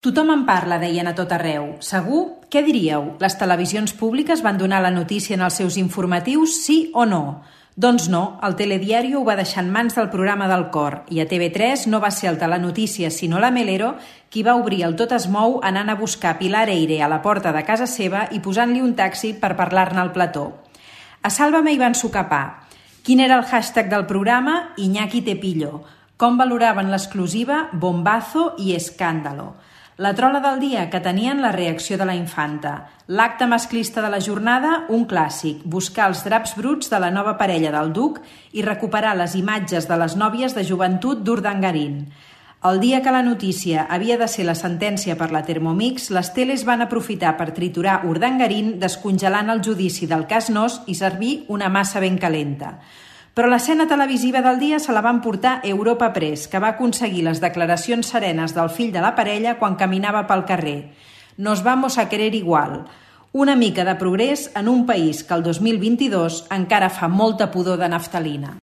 Tothom en parla, deien a tot arreu. Segur? Què diríeu? Les televisions públiques van donar la notícia en els seus informatius, sí o no? Doncs no, el Telediario ho va deixar en mans del programa del Cor i a TV3 no va ser el Telenotícies sinó la Melero qui va obrir el Tot es mou anant a buscar Pilar Eire a la porta de casa seva i posant-li un taxi per parlar-ne al plató. A Sálvame hi van socapar. Quin era el hashtag del programa? Iñaki te pillo. Com valoraven l'exclusiva? Bombazo i escàndalo. La trola del dia, que tenien la reacció de la infanta. L'acte masclista de la jornada, un clàssic, buscar els draps bruts de la nova parella del duc i recuperar les imatges de les nòvies de joventut d'Urdangarín. El dia que la notícia havia de ser la sentència per la Thermomix, les teles van aprofitar per triturar Urdangarín descongelant el judici del cas Nos i servir una massa ben calenta. Però l'escena televisiva del dia se la van portar Europa Press, que va aconseguir les declaracions serenes del fill de la parella quan caminava pel carrer. Nos vamos a querer igual. Una mica de progrés en un país que el 2022 encara fa molta pudor de naftalina.